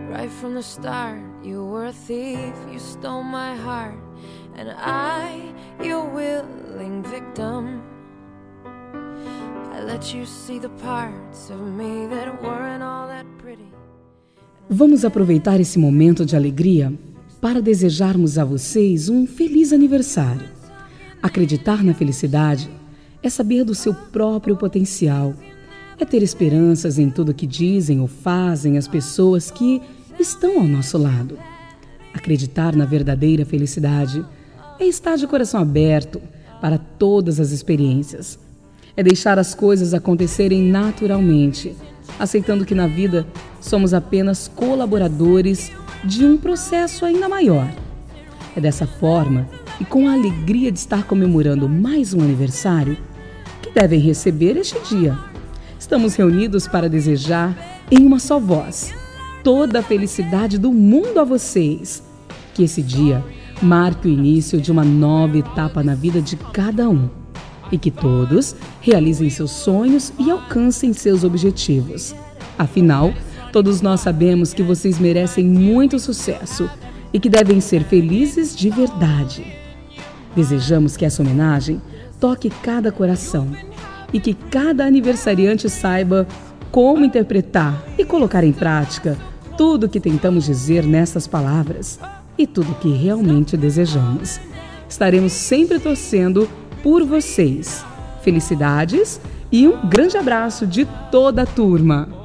Right from the start, you were a thief, you stole my heart, and I, your willing victim. I let you see the parts of me that weren't all that pretty. Vamos aproveitar esse momento de alegria para desejarmos a vocês um feliz aniversário. Acreditar na felicidade é saber do seu próprio potencial, é ter esperanças em tudo que dizem ou fazem as pessoas que estão ao nosso lado. Acreditar na verdadeira felicidade é estar de coração aberto para todas as experiências. É deixar as coisas acontecerem naturalmente, aceitando que na vida somos apenas colaboradores de um processo ainda maior. É dessa forma e com a alegria de estar comemorando mais um aniversário que devem receber este dia. Estamos reunidos para desejar, em uma só voz, toda a felicidade do mundo a vocês. Que esse dia marque o início de uma nova etapa na vida de cada um e que todos realizem seus sonhos e alcancem seus objetivos. Afinal, todos nós sabemos que vocês merecem muito sucesso e que devem ser felizes de verdade. Desejamos que essa homenagem toque cada coração e que cada aniversariante saiba como interpretar e colocar em prática tudo o que tentamos dizer nessas palavras e tudo o que realmente desejamos. Estaremos sempre torcendo por vocês. Felicidades e um grande abraço de toda a turma!